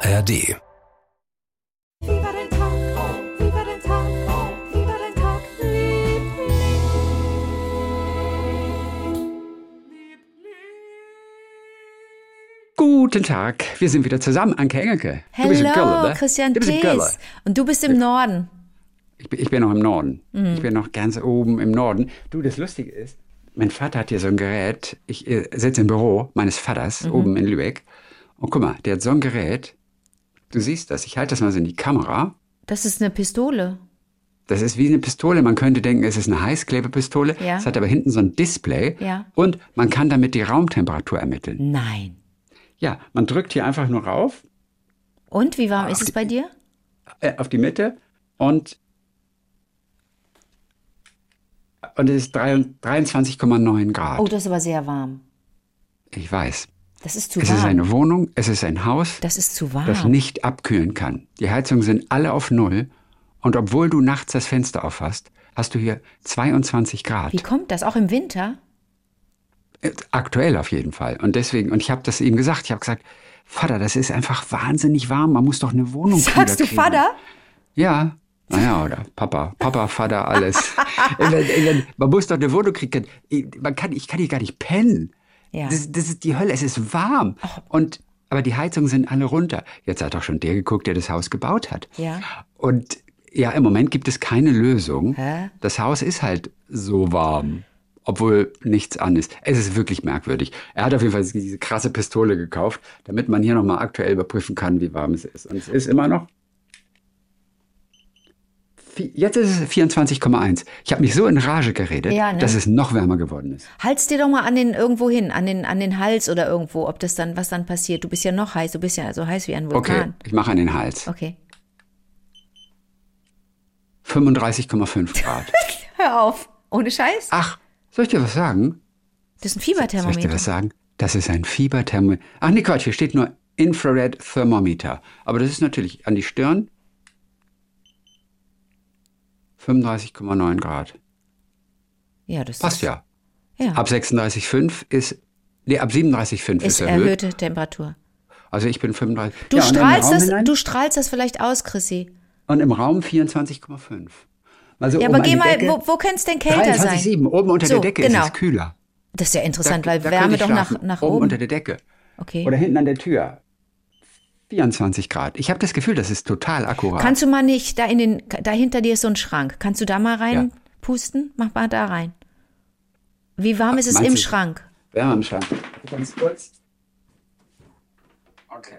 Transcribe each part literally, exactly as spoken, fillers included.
R D. Guten Tag, wir sind wieder zusammen, Anke Engelke. Hello, du bist ein Göller, ne? Christian du bist ein Göller. Thies. Und du bist im Norden. Ich bin, ich bin noch im Norden. Mhm. Ich bin noch ganz oben im Norden. Du, das Lustige ist, mein Vater hat hier so ein Gerät. Ich äh, sitze im Büro meines Vaters Mhm. oben in Lübeck. Und guck mal, der hat so ein Gerät. Du siehst das, ich halte das mal so in die Kamera. Das ist eine Pistole. Das ist wie eine Pistole. Man könnte denken, es ist eine Heißklebepistole. Ja. Es hat aber hinten so ein Display. Ja. Und man kann damit die Raumtemperatur ermitteln. Nein. Ja, man drückt hier einfach nur rauf. Und, wie warm Auf ist es die- bei dir? äh, auf die Mitte und, und es ist dreiundzwanzig Komma neun Grad. Oh, das ist aber sehr warm. Ich weiß. Das ist zu Es warm. ist eine Wohnung, es ist ein Haus, das ist zu warm. das nicht abkühlen kann. Die Heizungen sind alle auf Null und obwohl du nachts das Fenster auf hast, hast du hier zweiundzwanzig Grad. Wie kommt das? Auch im Winter? Äh, Aktuell auf jeden Fall. Und deswegen, und ich habe das ihm gesagt, ich habe gesagt, Vater, das ist einfach wahnsinnig warm, man muss doch eine Wohnung Sagst du kriegen. Vater? Ja, naja, oder Papa, Papa, Vater, alles. Wenn- wenn- Man muss doch eine Wohnung kriegen. Man kann, ich kann hier gar nicht pennen. Ja. Das, das ist die Hölle, es ist warm. Und, aber die Heizungen sind alle runter. Jetzt hat doch schon der geguckt, der das Haus gebaut hat. Ja. Und ja, im Moment gibt es keine Lösung. Hä? Das Haus ist halt so warm, obwohl nichts an ist. Es ist wirklich merkwürdig. Er hat auf jeden Fall diese krasse Pistole gekauft, damit man hier nochmal aktuell überprüfen kann, wie warm es ist. Und es ist immer noch... Jetzt ist es vierundzwanzig Komma eins. Ich habe mich so in Rage geredet, Ja, ne? dass es noch wärmer geworden ist. Halt's dir doch mal an den irgendwo hin, an den, an den Hals oder irgendwo, ob das dann, was dann passiert. Du bist ja noch heiß, du bist ja so heiß wie ein Okay, Vulkan. ich mache an den Hals. Okay. fünfunddreißig Komma fünf Grad. Hör auf. Ohne Scheiß. Ach, soll ich dir was sagen? Das ist ein Soll ich dir Fieberthermometer. was sagen? Das ist ein Fieberthermometer. Ach nee, Quatsch, hier steht nur Infrared Thermometer. Aber das ist natürlich an die Stirn. fünfunddreißig Komma neun Grad. Ja, das Passt ist, ja. Ja. Ab sechsunddreißig Komma fünf ist, nee, ab siebenunddreißig Komma fünf ist, ist erhöht. erhöhte Temperatur. Also ich bin fünfunddreißig. Du, Ja, und dann im strahlst Raum das, hinein- du strahlst das vielleicht aus, Chrissy. Und im Raum vierundzwanzig Komma fünf. Also Ja, oben aber an geh die mal, Decke, wo, wo könnte es denn kälter dreiundzwanzig Komma sein? sieben. Oben unter So, der Decke genau. ist es kühler. Das ist ja interessant, weil da Wärme könnte ich doch nach, schlafen. nach oben oben. unter der Decke. Okay. Oder hinten an der Tür. vierundzwanzig Grad. Ich habe das Gefühl, das ist total akkurat. Kannst du mal nicht, da in den, da hinter dir ist so ein Schrank. Kannst du da mal reinpusten? Mach mal da rein. Wie warm ist es Meinst im du- Schrank? Wärme im Schrank. Ganz kurz. Okay.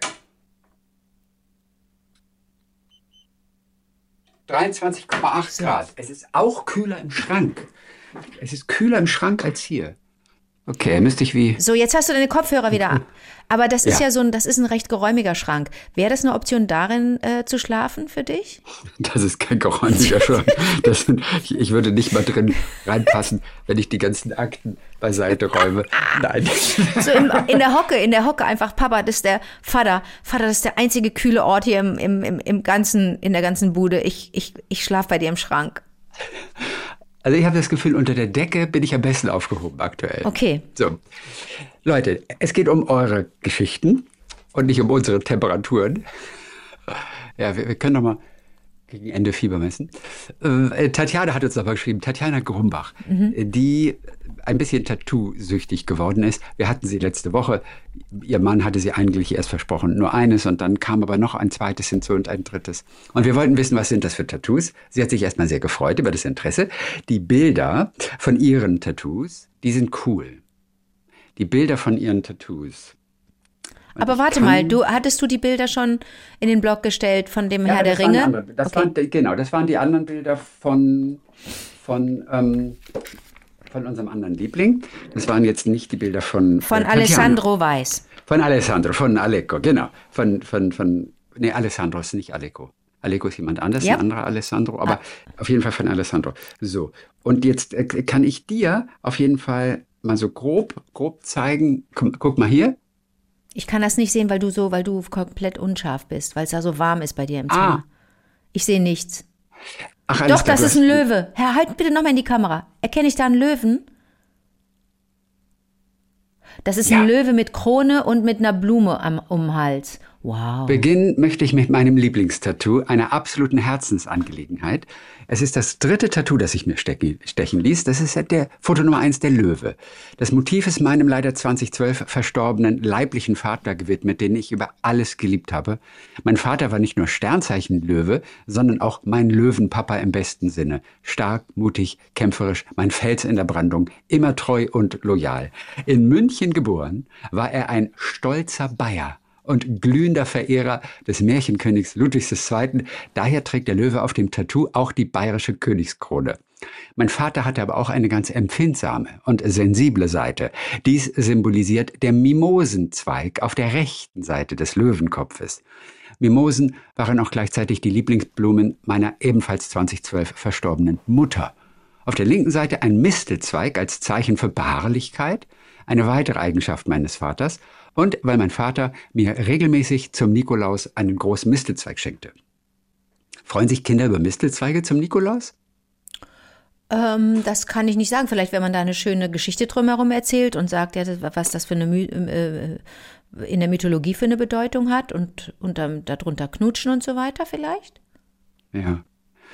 dreiundzwanzig Komma acht Grad. Es ist auch kühler im Schrank. Es ist kühler im Schrank als hier. Okay, müsste ich wie... So, jetzt hast du deine Kopfhörer wieder ab. Aber das ist Ja. ja so ein, das ist ein recht geräumiger Schrank. Wäre das eine Option darin äh, zu schlafen für dich? Das ist kein geräumiger Schrank. Das sind, ich, ich würde nicht mal drin reinpassen, wenn ich die ganzen Akten beiseite räume. Nein. So im, in der Hocke, in der Hocke einfach, Papa, das ist der Vater. Vater, das ist der einzige kühle Ort hier im, im, im, im ganzen, in der ganzen Bude. Ich, ich, ich schlafe bei dir im Schrank. Also ich habe das Gefühl, unter der Decke bin ich am besten aufgehoben aktuell. Okay. So, Leute, es geht um eure Geschichten und nicht um unsere Temperaturen. Ja, wir, wir können doch mal gegen Ende Fieber messen. Äh, Tatjana hat uns noch mal geschrieben, Tatjana Grumbach, Mhm. die ein bisschen Tattoo-süchtig geworden ist. Wir hatten sie letzte Woche. Ihr Mann hatte sie eigentlich erst versprochen, nur eines, und dann kam aber noch ein zweites hinzu und ein drittes. Und wir wollten wissen, was sind das für Tattoos? Sie hat sich erstmal sehr gefreut über das Interesse. Die Bilder von ihren Tattoos, die sind cool. Die Bilder von ihren Tattoos. Und Aber ich warte kann- mal, du hattest du die Bilder schon in den Blog gestellt von dem Herr der das waren Ringe? andere- Das Okay. waren, genau, das waren die anderen Bilder von, von, ähm, von unserem anderen Liebling. Das waren jetzt nicht die Bilder von Von äh, Alessandro Weiß. Von Alessandro, von Aleco, genau. Von, von, von, nee, Alessandro ist nicht Aleco. Aleco ist jemand anders, Ja. ein anderer Alessandro, aber auf jeden Fall von Alessandro. So, und jetzt äh, kann ich dir auf jeden Fall mal so grob, grob zeigen. Guck, guck mal hier. Ich kann das nicht sehen, weil du so, weil du komplett unscharf bist, weil es da so warm ist bei dir im Ah. Zimmer. Ich sehe nichts. Ach, alles Doch, klar, das du ist hast- ein Löwe. Herr, halt bitte nochmal in die Kamera. Erkenne ich da einen Löwen? Das ist Ja. ein Löwe mit Krone und mit einer Blume am um den Hals. Wow. Beginnen möchte ich mit meinem Lieblingstattoo, einer absoluten Herzensangelegenheit. Es ist das dritte Tattoo, das ich mir stechen, stechen ließ. Das ist der Foto Nummer eins, der Löwe. Das Motiv ist meinem leider zweitausendzwölf verstorbenen leiblichen Vater gewidmet, den ich über alles geliebt habe. Mein Vater war nicht nur Sternzeichen Löwe, sondern auch mein Löwenpapa im besten Sinne. Stark, mutig, kämpferisch, mein Fels in der Brandung, immer treu und loyal. In München geboren, war er ein stolzer Bayer und glühender Verehrer des Märchenkönigs Ludwigs der Zweite. Daher trägt der Löwe auf dem Tattoo auch die bayerische Königskrone. Mein Vater hatte aber auch eine ganz empfindsame und sensible Seite. Dies symbolisiert der Mimosenzweig auf der rechten Seite des Löwenkopfes. Mimosen waren auch gleichzeitig die Lieblingsblumen meiner ebenfalls zweitausendzwölf verstorbenen Mutter. Auf der linken Seite ein Mistelzweig als Zeichen für Beharrlichkeit, eine weitere Eigenschaft meines Vaters, und weil mein Vater mir regelmäßig zum Nikolaus einen großen Mistelzweig schenkte. Freuen sich Kinder über Mistelzweige zum Nikolaus? Ähm, das kann ich nicht sagen. Vielleicht, wenn man da eine schöne Geschichte drumherum erzählt und sagt, ja, was das für eine My- äh, in der Mythologie für eine Bedeutung hat und, und dann, darunter knutschen und so weiter vielleicht? Ja.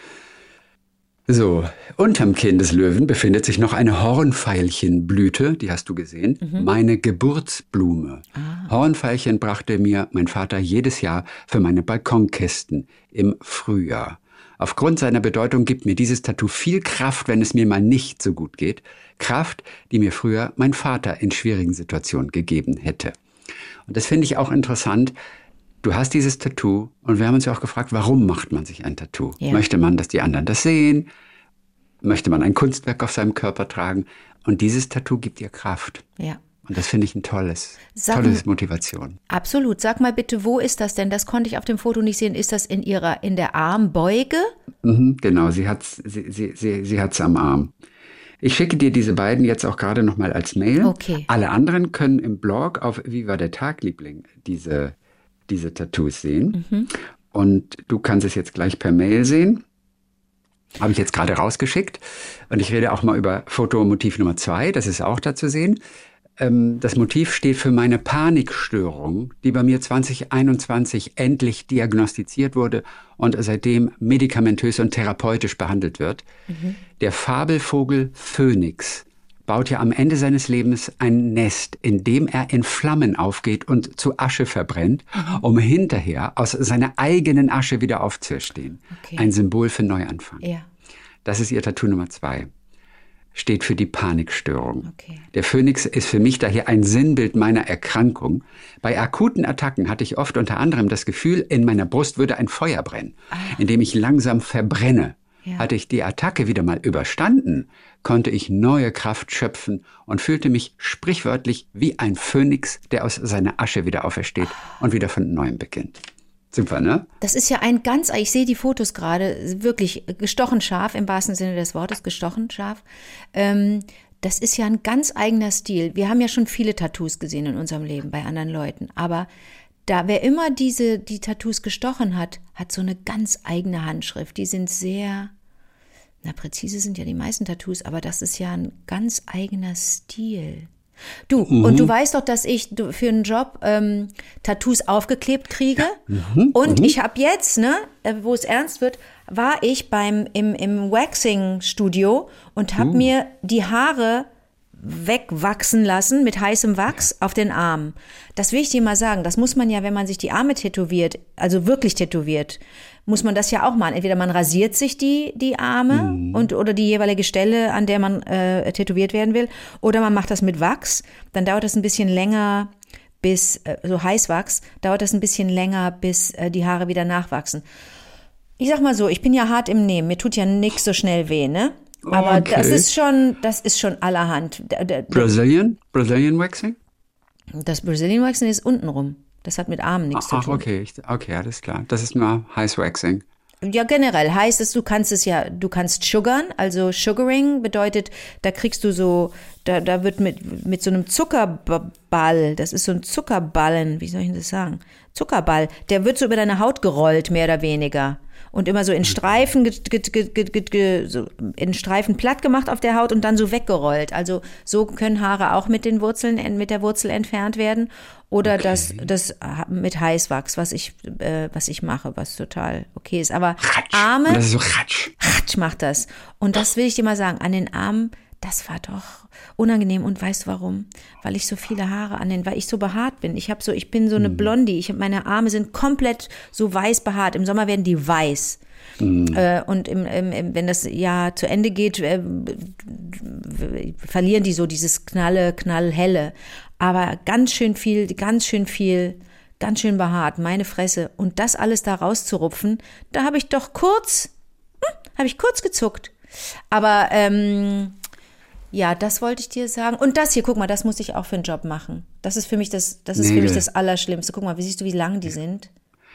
So, unterm Kinn des Löwen befindet sich noch eine Hornveilchenblüte, die hast du gesehen, mhm. meine Geburtsblume. Ah. Hornveilchen brachte mir mein Vater jedes Jahr für meine Balkonkästen im Frühjahr. Aufgrund seiner Bedeutung gibt mir dieses Tattoo viel Kraft, wenn es mir mal nicht so gut geht. Kraft, die mir früher mein Vater in schwierigen Situationen gegeben hätte. Und das finde ich auch interessant. Du hast dieses Tattoo und wir haben uns ja auch gefragt, warum macht man sich ein Tattoo? Ja. Möchte man, dass die anderen das sehen? Möchte man ein Kunstwerk auf seinem Körper tragen? Und dieses Tattoo gibt dir Kraft. Ja. Und das finde ich ein tolles, Sag, tolles Motivation. Absolut. Sag mal bitte, wo ist das denn? Das konnte ich auf dem Foto nicht sehen. Ist das in ihrer, in der Armbeuge? Mhm, genau, sie hat's, sie, sie, sie, sie hat's am Arm. Ich schicke dir diese beiden jetzt auch gerade nochmal als Mail. Okay. Alle anderen können im Blog auf Wie war der Tag, Liebling, diese diese Tattoos sehen. Mhm. Und du kannst es jetzt gleich per Mail sehen. Habe ich jetzt gerade rausgeschickt. Und ich rede auch mal über Fotomotiv Nummer zwei. Das ist auch da zu sehen. Ähm, das Motiv steht für meine Panikstörung, die bei mir zwanzig einundzwanzig endlich diagnostiziert wurde und seitdem medikamentös und therapeutisch behandelt wird. Mhm. Der Fabelvogel Phönix baut ja am Ende seines Lebens ein Nest, in dem er in Flammen aufgeht und zu Asche verbrennt, mhm. um hinterher aus seiner eigenen Asche wieder aufzuerstehen. Okay. Ein Symbol für Neuanfang. Ja. Das ist ihr Tattoo Nummer zwei. Steht für die Panikstörung. Okay. Der Phönix ist für mich daher ein Sinnbild meiner Erkrankung. Bei akuten Attacken hatte ich oft unter anderem das Gefühl, in meiner Brust würde ein Feuer brennen, ah. in dem ich langsam verbrenne. Ja. Hatte ich die Attacke wieder mal überstanden, konnte ich neue Kraft schöpfen und fühlte mich sprichwörtlich wie ein Phönix, der aus seiner Asche wieder aufersteht und wieder von neuem beginnt. Super, ne? Das ist ja ein ganz, ich sehe die Fotos gerade, wirklich gestochen scharf, im wahrsten Sinne des Wortes, gestochen scharf. Ähm, das ist ja ein ganz eigener Stil. Wir haben ja schon viele Tattoos gesehen in unserem Leben bei anderen Leuten, aber da, wer immer diese, die Tattoos gestochen hat, hat so eine ganz eigene Handschrift. Die sind sehr, na präzise sind ja die meisten Tattoos, aber das ist ja ein ganz eigener Stil. Du, mhm. und du weißt doch, dass ich für einen Job ähm, Tattoos aufgeklebt kriege. Mhm. Und mhm. ich habe jetzt, ne, wo es ernst wird, war ich beim im, im Waxing-Studio und habe mhm. mir die Haare wegwachsen lassen mit heißem Wachs auf den Armen. Das will ich dir mal sagen. Das muss man ja, wenn man sich die Arme tätowiert, also wirklich tätowiert, muss man das ja auch machen. Entweder man rasiert sich die, die Arme mhm. und, oder die jeweilige Stelle, an der man äh, tätowiert werden will, oder man macht das mit Wachs. Dann dauert das ein bisschen länger, bis, äh, so Heißwachs, dauert das ein bisschen länger, bis äh, die Haare wieder nachwachsen. Ich sag mal so, ich bin ja hart im Nehmen. Mir tut ja nix so schnell weh, ne? Aber okay. das ist schon, das ist schon allerhand. Brazilian? Brazilian Waxing? Das Brazilian Waxing ist untenrum. Das hat mit Armen nichts Ach, zu tun. okay, okay, alles klar. Das ist nur Heiß Waxing. Ja, generell heißt es, du kannst es ja, du kannst sugaren, also Sugaring bedeutet, da kriegst du so, da, da wird mit, mit so einem Zuckerball, das ist so ein Zuckerballen, wie soll ich das sagen? Zuckerball, der wird so über deine Haut gerollt, mehr oder weniger. und immer so in Streifen, ge, ge, ge, ge, ge, so in Streifen platt gemacht auf der Haut und dann so weggerollt. Also so können Haare auch mit den Wurzeln, mit der Wurzel entfernt werden. Oder okay. das, das mit Heißwachs, was ich, äh, was ich mache, was total okay ist. Aber Ratsch. Arme, das ist so Ratsch. Ratsch macht das. Und das will ich dir mal sagen, an den Armen, das war doch unangenehm. Und weißt du warum? Weil ich so viele Haare an den, weil ich so behaart bin. Ich habe so, ich bin so eine Blondie. Ich hab, meine Arme sind komplett so weiß behaart. Im Sommer werden die weiß. Mm. Äh, und im, im, wenn das Jahr zu Ende geht, äh, verlieren die so dieses knalle, knallhelle. Aber ganz schön viel, ganz schön viel, ganz schön behaart, meine Fresse. Und das alles da rauszurupfen, da habe ich doch kurz, hm, habe ich kurz gezuckt. Aber ähm, ja, das wollte ich dir sagen. Und das hier, guck mal, das muss ich auch für einen Job machen. Das ist für mich das, das ist für mich das Allerschlimmste. Guck mal, wie siehst du, wie lang die sind?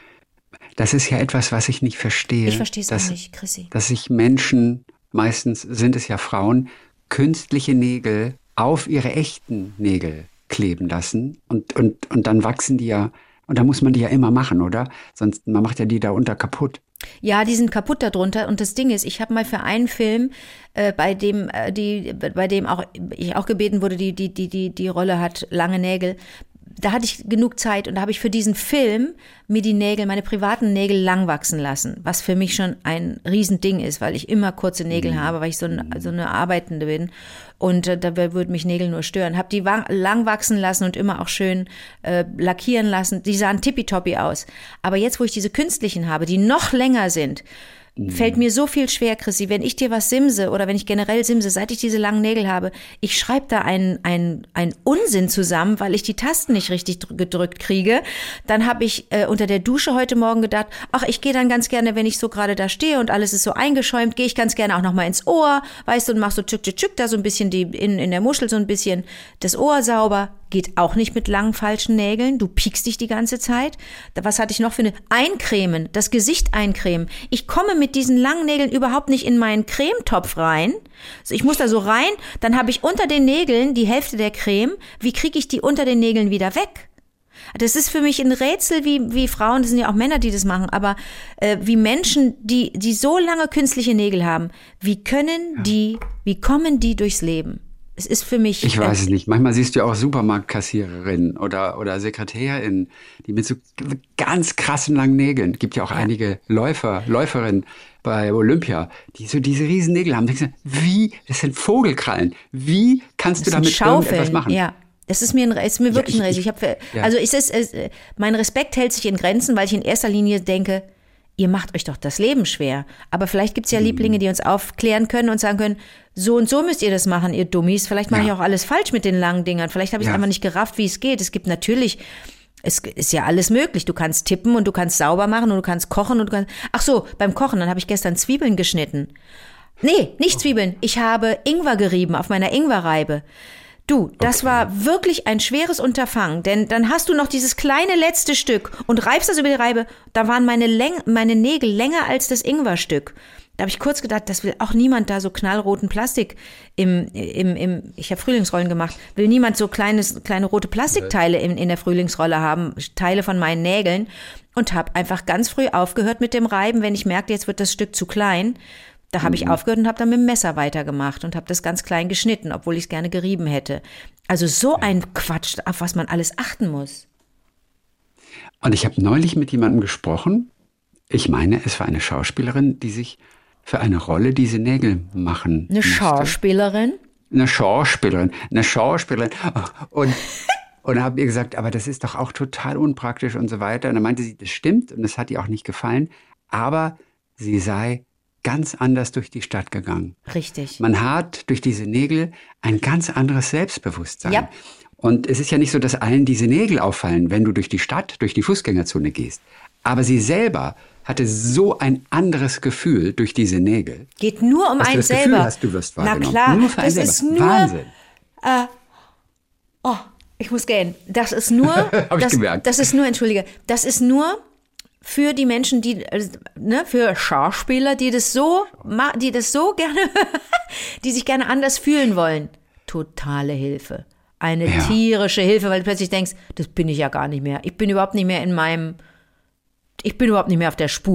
Das ist ja etwas, was ich nicht verstehe. Ich verstehe es auch nicht, Chrissy. Dass sich Menschen, meistens sind es ja Frauen, künstliche Nägel auf ihre echten Nägel kleben lassen. Und, und, und dann wachsen die ja, und da muss man die ja immer machen, oder? Sonst, man macht ja die da unter kaputt. Ja, die sind kaputt darunter. Und das Ding ist, ich habe mal für einen Film, äh, bei dem, äh, die, bei dem auch ich auch gebeten wurde, die, die, die, die, die Rolle hat lange Nägel. Da hatte ich genug Zeit und da habe ich für diesen Film mir die Nägel, meine privaten Nägel lang wachsen lassen, was für mich schon ein Riesending ist, weil ich immer kurze Nägel mhm. habe, weil ich so, ein, so eine Arbeitende bin und äh, da würden mich Nägel nur stören. Habe die wa- lang wachsen lassen und immer auch schön äh, lackieren lassen. Die sahen tippitoppi aus. Aber jetzt, wo ich diese künstlichen habe, die noch länger sind, fällt mir so viel schwer, Chrissy, wenn ich dir was simse oder wenn ich generell simse, seit ich diese langen Nägel habe, ich schreibe da einen, einen, einen Unsinn zusammen, weil ich die Tasten nicht richtig gedrückt kriege. Dann habe ich äh, unter der Dusche heute Morgen gedacht, ach, ich gehe dann ganz gerne, wenn ich so gerade da stehe und alles ist so eingeschäumt, gehe ich ganz gerne auch nochmal ins Ohr, weißt du, und mach so tschück, tschück, tschück, da so ein bisschen die in, in der Muschel so ein bisschen das Ohr sauber. Geht auch nicht mit langen, falschen Nägeln. Du piekst dich die ganze Zeit. Was hatte ich noch für eine? Eincremen, das Gesicht eincremen. Ich komme mit diesen langen Nägeln überhaupt nicht in meinen Cremetopf rein. Also ich muss da so rein, dann habe ich unter den Nägeln die Hälfte der Creme. Wie kriege ich die unter den Nägeln wieder weg? Das ist für mich ein Rätsel, wie, wie Frauen, das sind ja auch Männer, die das machen, aber äh, wie Menschen, die, die so lange künstliche Nägel haben, wie können die, wie kommen die durchs Leben? Es ist für mich. Ich weiß es nicht. Manchmal siehst du ja auch Supermarktkassiererinnen oder, oder Sekretärinnen, die mit so ganz krassen langen Nägeln. Gibt ja auch ja. einige Läufer, Läuferinnen bei Olympia, die so diese riesen Nägel haben. Denkst du, wie? Das sind Vogelkrallen. Wie kannst das du damit Schaufeln. Irgendetwas machen? Ja. Das ist mir, ein, ist mir wirklich ja, ich, ein Rätsel. Ich hab, ja. Also es ist, es, mein Respekt hält sich in Grenzen, weil ich in erster Linie denke, ihr macht euch doch das Leben schwer. Aber vielleicht gibt's ja mhm. Lieblinge, die uns aufklären können und sagen können, so und so müsst ihr das machen, ihr Dummies. Vielleicht mache ja. ich auch alles falsch mit den langen Dingern. Vielleicht habe ich es ja. einfach nicht gerafft, wie es geht. Es gibt natürlich, es ist ja alles möglich. Du kannst tippen und du kannst sauber machen und du kannst kochen und du kannst, ach so, beim Kochen, dann habe ich gestern Zwiebeln geschnitten. Nee, nicht Zwiebeln. Ich habe Ingwer gerieben auf meiner Ingwerreibe. Du, das okay. war wirklich ein schweres Unterfangen, denn dann hast du noch dieses kleine letzte Stück und reibst das über die Reibe. Da waren meine, Läng- meine Nägel länger als das Ingwerstück. Da habe ich kurz gedacht, das will auch niemand da so knallroten Plastik im, im, im ich habe Frühlingsrollen gemacht, will niemand so kleines, kleine rote Plastikteile in, in der Frühlingsrolle haben, Teile von meinen Nägeln und habe einfach ganz früh aufgehört mit dem Reiben, wenn ich merkte, jetzt wird das Stück zu klein. Da habe ich aufgehört und habe dann mit dem Messer weitergemacht und habe das ganz klein geschnitten, obwohl ich es gerne gerieben hätte. Also so ein Quatsch, auf was man alles achten muss. Und ich habe neulich mit jemandem gesprochen, ich meine, es war eine Schauspielerin, die sich für eine Rolle diese Nägel machen Eine musste. Schauspielerin? Eine Schauspielerin, eine Schauspielerin. Und, und habe ihr gesagt, aber das ist doch auch total unpraktisch und so weiter. Und dann meinte sie, das stimmt und das hat ihr auch nicht gefallen, aber sie sei ganz anders durch die Stadt gegangen. Richtig. Man hat durch diese Nägel ein ganz anderes Selbstbewusstsein. Ja. Und es ist ja nicht so, dass allen diese Nägel auffallen, wenn du durch die Stadt, durch die Fußgängerzone gehst. Aber sie selber hatte so ein anderes Gefühl durch diese Nägel. Geht nur um einen selber. Gefühl hast, du wirst wahrgenommen. Na klar, nur für das einen ist selber. nur. Wahnsinn. Äh, oh, ich muss gehen. Das ist nur. Hab ich das, gemerkt. Das ist nur, entschuldige, das ist nur für die Menschen, die, ne, für Schauspieler, die das so, die das so gerne, die sich gerne anders fühlen wollen. Totale Hilfe. Eine ja. tierische Hilfe, weil du plötzlich denkst, das bin ich ja gar nicht mehr. Ich bin überhaupt nicht mehr in meinem, ich bin überhaupt nicht mehr auf der Spur.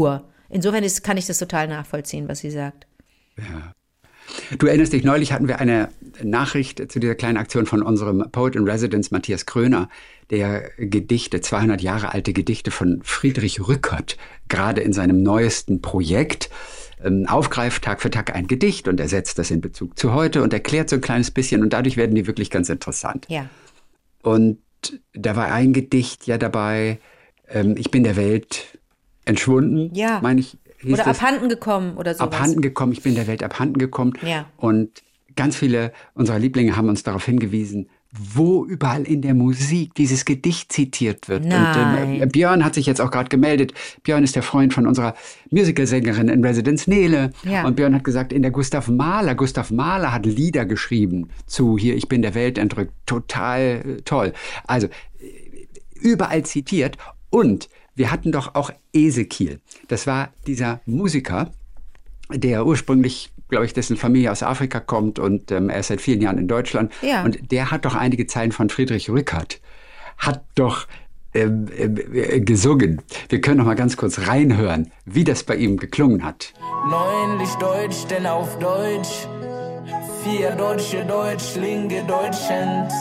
Insofern ist, kann ich das total nachvollziehen, was sie sagt. Ja. Du erinnerst dich, neulich hatten wir eine Nachricht zu dieser kleinen Aktion von unserem Poet in Residence Matthias Kröner, der Gedichte, zweihundert Jahre alte Gedichte von Friedrich Rückert, gerade in seinem neuesten Projekt ähm, aufgreift, Tag für Tag ein Gedicht und er setzt das in Bezug zu heute und erklärt so ein kleines bisschen und dadurch werden die wirklich ganz interessant. Ja. Und da war ein Gedicht ja dabei, ähm, ich bin der Welt entschwunden, ja. meine ich. Oder das? abhanden gekommen oder sowas. Abhanden gekommen, ich bin der Welt abhanden gekommen. Ja. Und ganz viele unserer Lieblinge haben uns darauf hingewiesen, wo überall in der Musik dieses Gedicht zitiert wird. Nein. Und äh, Björn hat sich jetzt auch gerade gemeldet. Björn ist der Freund von unserer Musicalsängerin in Residence Nele. Ja. Und Björn hat gesagt, in der Gustav Mahler, Gustav Mahler hat Lieder geschrieben zu hier, ich bin der Welt entrückt. Total äh, toll. Also überall zitiert. Und wir hatten doch auch Ezekiel. Das war dieser Musiker, der ursprünglich, glaube ich, dessen Familie aus Afrika kommt und ähm, er ist seit vielen Jahren in Deutschland. Ja. Und der hat doch einige Zeilen von Friedrich Rückert, hat doch ähm, äh, gesungen. Wir können noch mal ganz kurz reinhören, wie das bei ihm geklungen hat. Neunlich Deutsch, denn auf Deutsch, vier deutsche Deutschlinge Deutschend.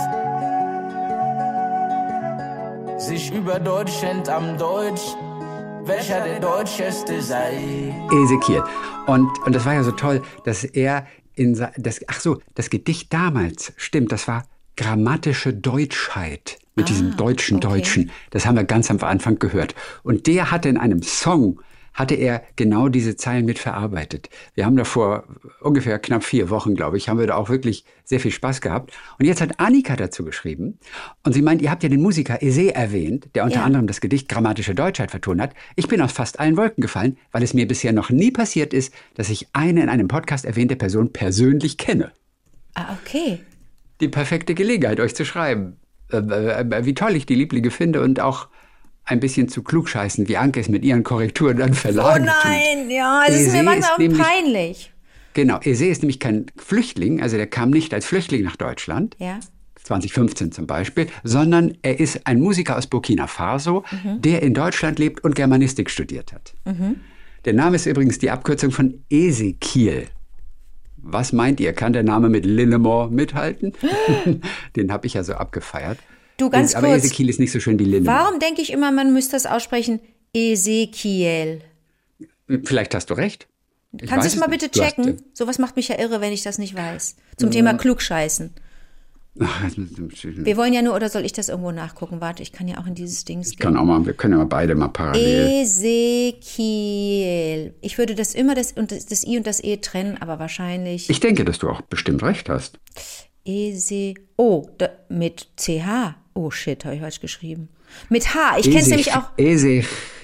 Sich über Deutschland am Deutsch, welcher der Deutscheste sei. Ezekiel. Und, und das war ja so toll, dass er in das, ach so, das Gedicht damals, stimmt, das war grammatische Deutschheit mit ah, diesem deutschen okay. Deutschen. Das haben wir ganz am Anfang gehört. Und der hatte in einem Song, hatte er genau diese Zeilen mit verarbeitet. Wir haben da vor ungefähr knapp vier Wochen, glaube ich, haben wir da auch wirklich sehr viel Spaß gehabt. Und jetzt hat Annika dazu geschrieben und sie meint, ihr habt ja den Musiker Eze erwähnt, der unter ja. anderem das Gedicht Grammatische Deutschheit vertont hat. Ich bin aus fast allen Wolken gefallen, weil es mir bisher noch nie passiert ist, dass ich eine in einem Podcast erwähnte Person persönlich kenne. Ah, okay. Die perfekte Gelegenheit, euch zu schreiben, äh, äh, wie toll ich die Lieblinge finde und auch ein bisschen zu klugscheißen, wie Anke es mit ihren Korrekturen dann verlagen tut. Oh nein, tut. ja, es ist mir manchmal auch nämlich, peinlich. Genau, Eze ist nämlich kein Flüchtling, also der kam nicht als Flüchtling nach Deutschland, ja. zwanzig fünfzehn zum Beispiel, sondern er ist ein Musiker aus Burkina Faso, mhm. der in Deutschland lebt und Germanistik studiert hat. Mhm. Der Name ist übrigens die Abkürzung von Ezekiel. Was meint ihr, kann der Name mit Linnemore mithalten? Den habe ich ja so abgefeiert. Du, ganz Aber kurz, Ezekiel ist nicht so schön wie Linnemore. Warum denke ich immer, man müsste das aussprechen Ezekiel? Vielleicht hast du recht. Ich Kannst du es mal nicht. bitte checken? Sowas macht mich ja irre, wenn ich das nicht weiß. Zum ja. Thema Klugscheißen. Ach, wir wollen ja nur, oder soll ich das irgendwo nachgucken? Warte, ich kann ja auch in dieses Ding Ich kann auch mal, wir können ja mal beide mal parallel. Ezekiel. Ich würde das immer, das, und das, das I und das E trennen, aber wahrscheinlich. Ich denke, dass du auch bestimmt recht hast. Eze. Oh, da, mit C H. Oh shit, habe ich falsch geschrieben. Mit H. Ich kenne es nämlich auch. Eze.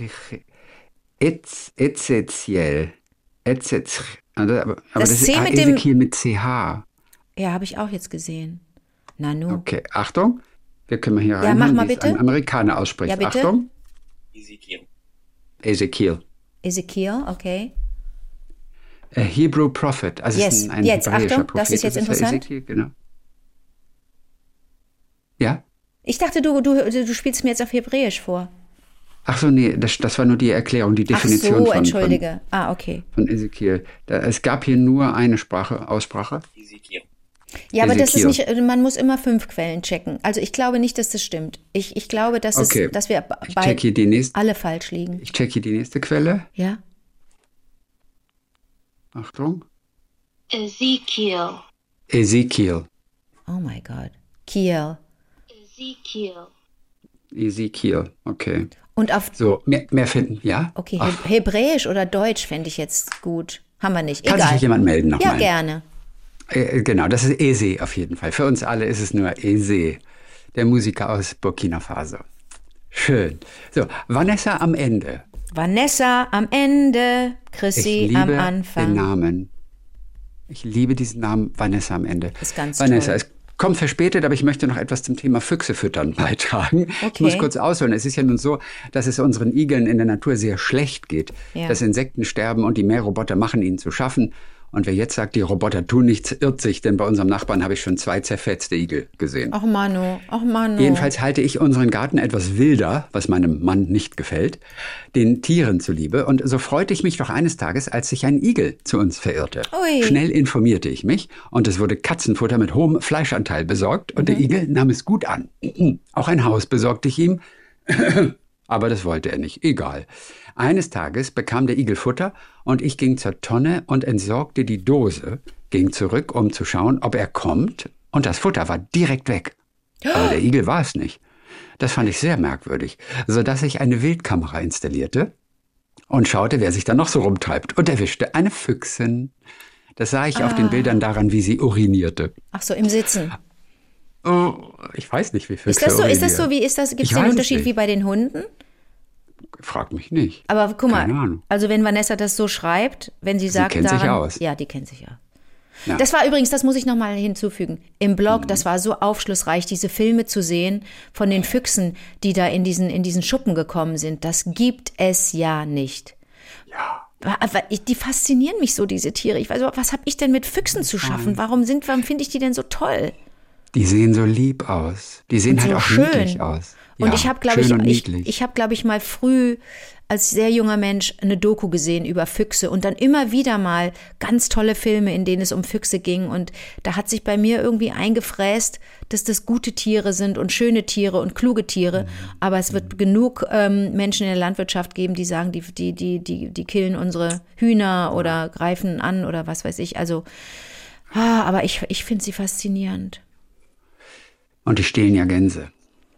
Ezekiel. Ezekiel. Aber, aber das, das ist C mit Ezekiel dem, mit C H. Ja, habe ich auch jetzt gesehen. Nanu. Okay, Achtung. Wir können mal hier rein. Ja, mach mal bitte. Ein Amerikaner ausspricht. Ja, bitte. Achtung. Ezekiel. Ezekiel. Ezekiel, okay. A Hebrew Prophet. Also yes. ist ein, ein jetzt, hebräischer Achtung, Prophet. das ist jetzt das ist interessant. Ezekiel, genau. Ja? Ich dachte, du, du, du spielst mir jetzt auf Hebräisch vor. Ach so, nee, das, das war nur die Erklärung, die Definition Ach so, von, entschuldige. Von, ah, okay. von Ezekiel. Da, es gab hier nur eine Sprache, Aussprache. Ezekiel. Ja, aber Ezekiel. das ist nicht, man muss immer fünf Quellen checken. Also ich glaube nicht, dass das stimmt. Ich, ich glaube, dass, okay. es, dass wir ich bei check die nächste, alle falsch liegen. Ich check hier die nächste Quelle. Ja. Achtung. Ezekiel. Ezekiel. Oh mein Gott. Kiel. Ezekiel. Ezekiel, okay. Und auf so, mehr, mehr finden, ja? Okay, Ach. Hebräisch oder Deutsch fände ich jetzt gut. Haben wir nicht. Kann Egal. sich jemand melden nochmal? Ja, gerne. Äh, genau, das ist Eze auf jeden Fall. Für uns alle ist es nur Eze, der Musiker aus Burkina Faso. Schön. So, Vanessa am Ende. Vanessa am Ende, Chrissy am Anfang. Ich liebe den Namen. Ich liebe diesen Namen Vanessa am Ende. Das ist ganz Vanessa, toll. Es kommt verspätet, aber ich möchte noch etwas zum Thema Füchse füttern beitragen. Okay. Ich muss kurz ausholen. Es ist ja nun so, dass es unseren Igeln in der Natur sehr schlecht geht. Ja. Das Insekten sterben und die Mähroboter machen ihnen zu schaffen. Und wer jetzt sagt, die Roboter tun nichts, irrt sich, denn bei unserem Nachbarn habe ich schon zwei zerfetzte Igel gesehen. Ach Manu, ach Manu. Jedenfalls halte ich unseren Garten etwas wilder, was meinem Mann nicht gefällt, den Tieren zuliebe. Und so freute ich mich doch eines Tages, als sich ein Igel zu uns verirrte. Ui. Schnell informierte ich mich und es wurde Katzenfutter mit hohem Fleischanteil besorgt und mhm. der Igel nahm es gut an. Auch ein Haus besorgte ich ihm, aber das wollte er nicht. Egal. Eines Tages bekam der Igel Futter und ich ging zur Tonne und entsorgte die Dose, ging zurück, um zu schauen, ob er kommt, und das Futter war direkt weg. Aber der Igel war es nicht. Das fand ich sehr merkwürdig, sodass ich eine Wildkamera installierte und schaute, wer sich da noch so rumtreibt, und erwischte eine Füchsin. Das sah ich ah. auf den Bildern daran, wie sie urinierte. Ach so, im Sitzen. Oh, ich weiß nicht, wie Füchse Ist das so? urinieren. Ist das so? Wie ist das? Gibt es den Unterschied wie bei den Hunden? Frag mich nicht. Aber guck mal, Keine Ahnung. Also wenn Vanessa das so schreibt, wenn sie sagt, sie kennt daran, sich aus. Ja, die kennt sich ja. Ja. Das war übrigens, das muss ich nochmal hinzufügen, im Blog, Mhm. das war so aufschlussreich, diese Filme zu sehen von den Füchsen, die da in diesen, in diesen Schuppen gekommen sind. Das gibt es ja nicht. Ja. Aber die faszinieren mich so, diese Tiere. Ich weiß, was habe ich denn mit Füchsen zu schaffen? Warum sind, warum finde ich die denn so toll? Die sehen so lieb aus. Die sehen Und halt so auch schön. niedlich aus. Und Ja, ich habe, glaube schön und ich, ich, niedlich. ich habe, glaube ich, mal früh als sehr junger Mensch eine Doku gesehen über Füchse und dann immer wieder mal ganz tolle Filme, in denen es um Füchse ging. Und da hat sich bei mir irgendwie eingefräst, dass das gute Tiere sind und schöne Tiere und kluge Tiere. Mhm. Aber es wird genug ähm, Menschen in der Landwirtschaft geben, die sagen, die, die, die, die, die killen unsere Hühner oder greifen an oder was weiß ich. Also, ah, aber ich, ich finde sie faszinierend. Und die stehlen ja Gänse.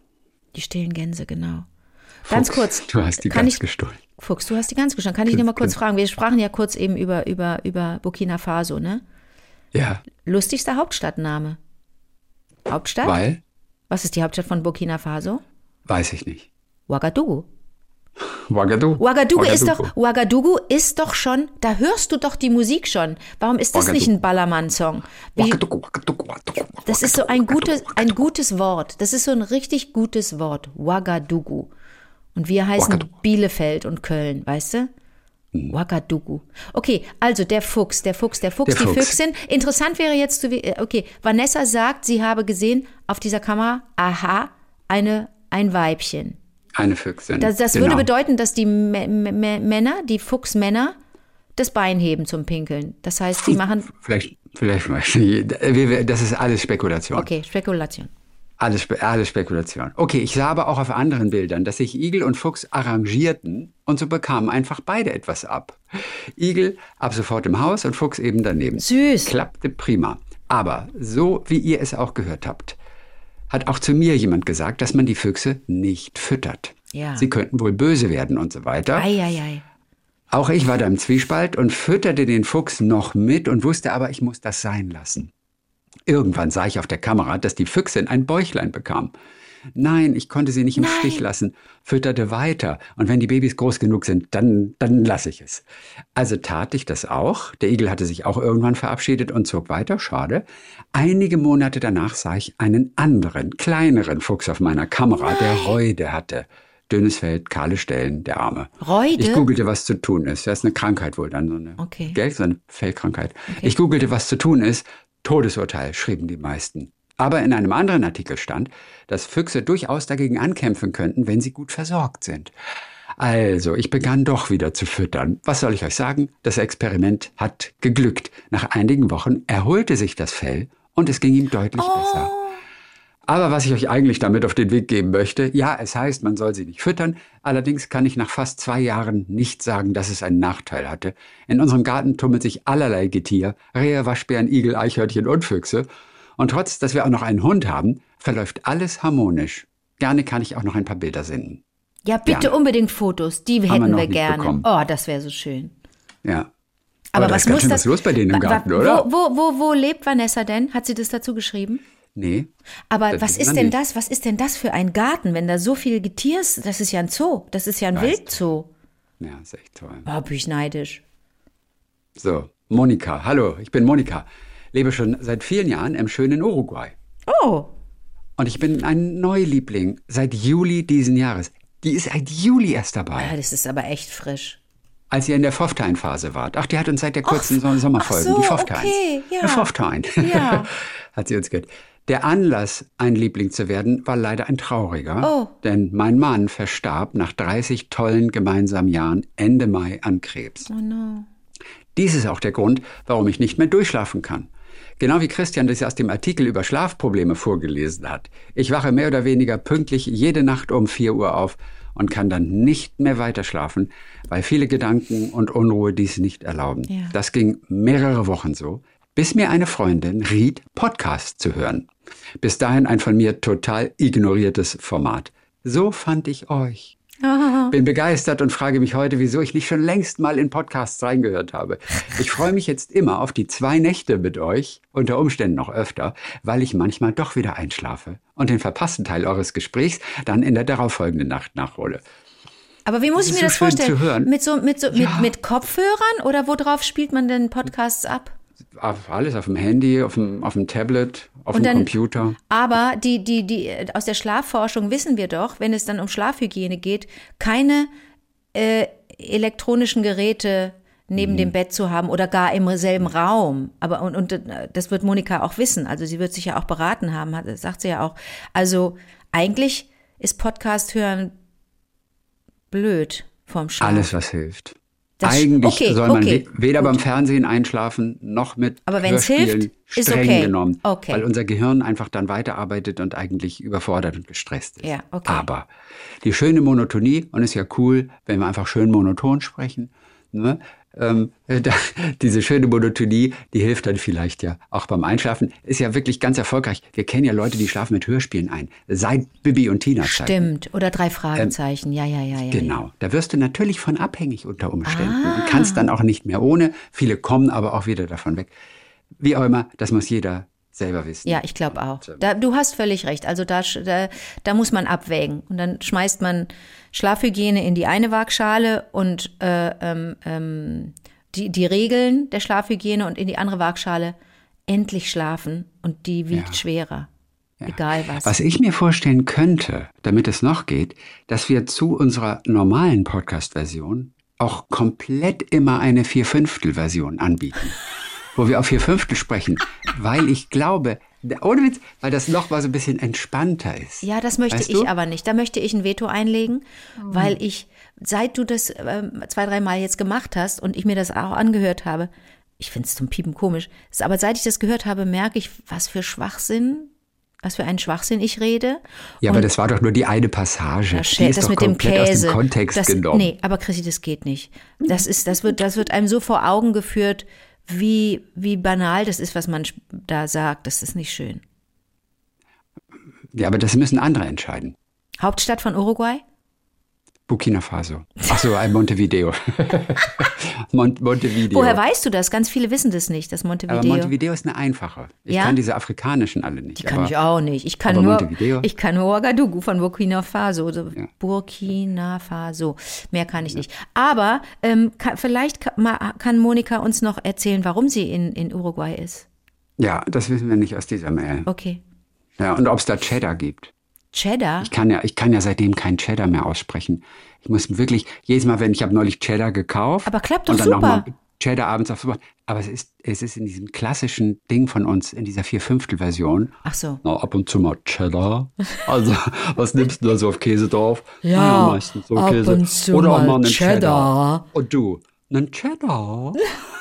Die stehlen Gänse, genau. Ganz Fuchs, kurz. du hast die kann Gans ich, gestohlen. Fuchs, du hast die Gans gestohlen. Kann ich dich noch mal kurz fragen? Wir sprachen ja kurz eben über, über, über Burkina Faso, ne? Ja. Lustigster Hauptstadtname. Hauptstadt? Weil? Was ist die Hauptstadt von Burkina Faso? Weiß ich nicht. Ouagadougou. Ouagadougou. Ouagadougou ist doch, Ouagadougou ist doch schon, da hörst du doch die Musik schon. Warum ist das Ouagadougou. nicht ein Ballermann-Song? Wie- Ouagadougou, Ouagadougou, Ouagadougou, Das ist so ein Ouagadougou, gutes, ein Ouagadougou. gutes Wort. Das ist so ein richtig gutes Wort. Ouagadougou. Und wir heißen Ouagadougou. Bielefeld und Köln, weißt du? Ouagadougou. Okay, also der Fuchs, der Fuchs, der Fuchs, Der die Fuchs. Füchsin. Interessant wäre jetzt, zu, okay, Vanessa sagt, sie habe gesehen auf dieser Kamera, aha, eine, ein Weibchen. Eine Füchsin. Das, das genau. würde bedeuten, dass die M- M- Männer, die Fuchsmänner, das Bein heben zum Pinkeln. Das heißt, sie machen, Vielleicht, vielleicht, vielleicht. Das ist alles Spekulation. okay, Spekulation. Alles, Spe- alles Spekulation. Okay, ich sah aber auch auf anderen Bildern, dass sich Igel und Fuchs arrangierten und so bekamen einfach beide etwas ab. Igel ab sofort im Haus und Fuchs eben daneben. Süß. Klappte prima. Aber so wie ihr es auch gehört habt, hat auch zu mir jemand gesagt, dass man die Füchse nicht füttert. Ja. Sie könnten wohl böse werden und so weiter. Ei, ei, ei. Auch ich war da im Zwiespalt und fütterte den Fuchs noch mit und wusste aber, ich muss das sein lassen. Irgendwann sah ich auf der Kamera, dass die Füchsin ein Bäuchlein bekam. Nein, ich konnte sie nicht im Nein. Stich lassen, fütterte weiter. Und wenn die Babys groß genug sind, dann, dann lasse ich es. Also tat ich das auch. Der Igel hatte sich auch irgendwann verabschiedet und zog weiter. Schade. Einige Monate danach sah ich einen anderen, kleineren Fuchs auf meiner Kamera, der Reude hatte. Dünnes Fell, kahle Stellen, der Arme. Reude? Ich googelte, was zu tun ist. Das ist eine Krankheit wohl dann, so eine, Okay. gell? So eine Fellkrankheit. Okay. Ich googelte, was zu tun ist. Todesurteil, schrieben die meisten. Aber in einem anderen Artikel stand, dass Füchse durchaus dagegen ankämpfen könnten, wenn sie gut versorgt sind. Also, ich begann doch wieder zu füttern. Was soll ich euch sagen? Das Experiment hat geglückt. Nach einigen Wochen erholte sich das Fell und es ging ihm deutlich Oh. besser. Aber was ich euch eigentlich damit auf den Weg geben möchte, ja, es heißt, man soll sie nicht füttern. Allerdings kann ich nach fast zwei Jahren nicht sagen, dass es einen Nachteil hatte. In unserem Garten tummelt sich allerlei Getier, Rehe, Waschbären, Igel, Eichhörnchen und Füchse. Und trotz, dass wir auch noch einen Hund haben, verläuft alles harmonisch. Gerne kann ich auch noch ein paar Bilder senden. Ja, bitte Gerne. unbedingt Fotos. Die wir hätten noch wir nicht gerne. bekommen. Oh, das wäre so schön. Ja. Aber, da was ist ganz muss schön das? was los bei denen im Wa- Garten, wa- oder? Wo, wo, wo, wo lebt Vanessa denn? Hat sie das dazu geschrieben? Nee. Aber Das was wissen ist wir denn nicht. das? Was ist denn das für ein Garten, wenn da so viel Getier ist? Das ist ja ein Zoo. Das ist ja ein Weiß Wildzoo. Ja, ist echt toll. Oh, bin ich neidisch. So, Monika. Hallo, ich bin Monika. Lebe schon seit vielen Jahren im schönen Uruguay. Oh, Und ich bin ein Neuliebling seit Juli diesen Jahres. Die ist seit Juli erst dabei. ja, das ist aber echt frisch. als ihr in der Foftein-Phase wart. Ach, die hat uns seit der kurzen Ach, Sommerfolgen, ach so, die Fofteins. okay, ja. Die Foftein, Ja. hat sie uns gehört. Der Anlass, ein Liebling zu werden, war leider ein trauriger. Oh. Denn mein Mann verstarb nach dreißig tollen gemeinsamen Jahren Ende Mai an Krebs. Oh no. Dies ist auch der Grund, warum ich nicht mehr durchschlafen kann. Genau wie Christian das aus dem Artikel über Schlafprobleme vorgelesen hat. Ich wache mehr oder weniger pünktlich jede Nacht um vier Uhr auf und kann dann nicht mehr weiterschlafen, weil viele Gedanken und Unruhe dies nicht erlauben. Ja. Das ging mehrere Wochen so, bis mir eine Freundin riet, Podcasts zu hören. Bis dahin ein von mir total ignoriertes Format. So fand ich euch. Oh. Bin begeistert und frage mich heute, wieso ich nicht schon längst mal in Podcasts reingehört habe. Ich freue mich jetzt immer auf die zwei Nächte mit euch, unter Umständen noch öfter, weil ich manchmal doch wieder einschlafe und den verpassten Teil eures Gesprächs dann in der darauffolgenden Nacht nachhole. Aber wie muss ich Das mir ist das so schön vorstellen? zu hören. Mit so mit so Ja. mit, mit Kopfhörern oder worauf spielt man denn Podcasts ab? Auf alles, auf dem Handy, auf dem, auf dem Tablet, auf Und dem dann- Computer. Aber die, die, die, aus der Schlafforschung wissen wir doch, wenn es dann um Schlafhygiene geht, keine äh, elektronischen Geräte neben dem Bett zu haben oder gar im selben Raum. Aber und, und äh, das wird Monika auch wissen. Also sie wird sich ja auch beraten haben, hat, sagt sie ja auch. Also eigentlich ist Podcast hören blöd vorm Schlaf. Alles, was hilft. Das- Eigentlich okay, soll man okay, we- weder gut. beim Fernsehen einschlafen, noch mit Aber wenn's Hörspielen hilft, ist streng okay. genommen. Okay. Weil unser Gehirn einfach dann weiterarbeitet und eigentlich überfordert und gestresst ist. Ja, okay. Aber die schöne Monotonie, und ist ja cool, wenn wir einfach schön monoton sprechen, ne? Ähm, da, diese schöne Monotonie, die hilft dann vielleicht ja auch beim Einschlafen. Ist ja wirklich ganz erfolgreich. Wir kennen ja Leute, die schlafen mit Hörspielen ein. Seit Bibi und Tina Zeiten. Stimmt. Oder drei Fragezeichen. ja, ja, ja, ja. Genau, da wirst du natürlich von abhängig unter Umständen und kannst dann auch nicht mehr ohne. Viele kommen aber auch wieder davon weg. Wie auch immer, das muss jeder selber wissen. Ja, ich glaube auch. Und, ähm, Da, du hast völlig recht. Also da, sch- da, da muss man abwägen. Und dann schmeißt man Schlafhygiene in die eine Waagschale und äh, ähm, ähm, die, die Regeln der Schlafhygiene und in die andere Waagschale endlich schlafen. Und die wiegt Ja. schwerer. Egal was. Was ich mir vorstellen könnte, damit es noch geht, dass wir zu unserer normalen Podcast-Version auch komplett immer eine Vier-Fünftel-Version anbieten, wo wir auf Vier-Fünftel sprechen, weil ich glaube, ohne Witz, weil das noch mal so ein bisschen entspannter ist. Ja, das möchte Weißt ich du? aber nicht. Da möchte ich ein Veto einlegen, weil ich, seit du das ähm, zwei, dreimal jetzt gemacht hast und ich mir das auch angehört habe, ich finde es zum Piepen komisch, ist- aber seit ich das gehört habe, merke ich, was für Schwachsinn, was für einen Schwachsinn ich rede. Ja, Und aber das war doch nur die eine Passage. das, Die ist das doch mit dem komplett aus Käse. dem Kontext das, genommen. Nee, aber Chrissy, das geht nicht. Das ist, das wird, das wird einem so vor Augen geführt, wie, wie banal das ist, was man sch- da sagt. Das ist nicht schön. Ja, aber das müssen andere entscheiden. Hauptstadt von Uruguay? Burkina Faso. Ach so, ein Montevideo. Mont Montevideo. Woher weißt du das? Ganz viele wissen das nicht, das Montevideo. Aber Montevideo ist eine einfache. Ich Ja? kann diese afrikanischen alle nicht. Die kann aber ich auch nicht. Ich kann aber nur, Montevideo? ich kann nur Ouagadougou von Burkina Faso. Also Ja. Burkina Faso. Mehr kann ich nicht. Aber ähm, kann, vielleicht kann, ma- kann Monika uns noch erzählen, warum sie in, in Uruguay ist. Ja, das wissen wir nicht aus dieser Mail. Okay. Ja, und ob es da Cheddar gibt. Cheddar? Ich kann ja, ich kann ja seitdem kein Cheddar mehr aussprechen. Ich muss wirklich, jedes Mal, wenn ich habe neulich Cheddar gekauft. Aber klappt doch und dann super. noch mal Cheddar abends aufs Wort. Aber es ist, es ist in diesem klassischen Ding von uns, in dieser Vier-Fünftel-Version. Ach so. Na, ab und zu mal Cheddar. Also, was nimmst du da so auf Käse drauf? Ja, Naja, meistens so ab Käse. und zu Oder auch mal mal einen Cheddar. Cheddar. Und du, einen Cheddar?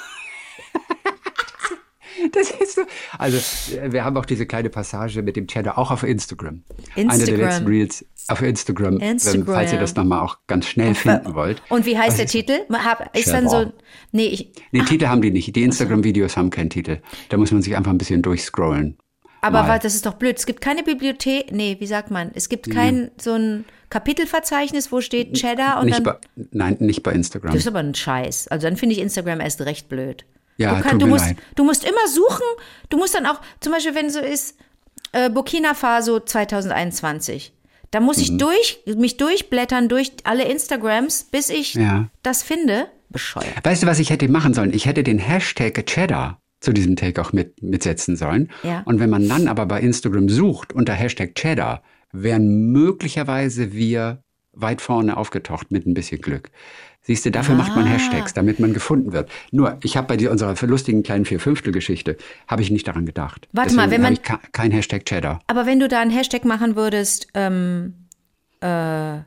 Das ist so. Also, äh, wir haben auch diese kleine Passage mit dem Cheddar auch auf Instagram. Eine der Instagram. letzten Reels auf Instagram, Instagram. Ähm, falls ihr das nochmal auch ganz schnell finden wollt. Und wie heißt Was der ist- Titel? Hab, ist dann Cheddar. so. Nee, ich, Nee, Titel haben die nicht. Die Instagram-Videos haben keinen Titel. Da muss man sich einfach ein bisschen durchscrollen. aber Mal. warte, das ist doch blöd. Es gibt keine Bibliothek. Nee, wie sagt man? Es gibt kein so ein Kapitelverzeichnis, wo steht Cheddar und Nicht dann. bei, nein, nicht bei Instagram. Das ist aber ein Scheiß. Also dann finde ich Instagram erst recht blöd. Ja, du, tut du, mir musst, leid. du musst immer suchen. Du musst dann auch, zum Beispiel, wenn so ist, äh, Burkina Faso zwanzig einundzwanzig. Da muss Mhm. ich durch, mich durchblättern durch alle Instagrams, bis ich Ja. das finde. Bescheuert. Weißt du, was ich hätte machen sollen? Ich hätte den Hashtag Cheddar zu diesem Take auch mit, mitsetzen sollen. Ja. Und wenn man dann aber bei Instagram sucht unter Hashtag Cheddar, wären möglicherweise wir weit vorne aufgetaucht mit ein bisschen Glück. Siehst du, dafür ah. macht man Hashtags, damit man gefunden wird. Nur, ich habe bei dir unserer lustigen kleinen Vier-Fünftel-Geschichte, habe ich nicht daran gedacht. Warte Deswegen mal, wenn man... Ich ka- kein Hashtag Cheddar. Aber wenn du da einen Hashtag machen würdest, ähm, äh,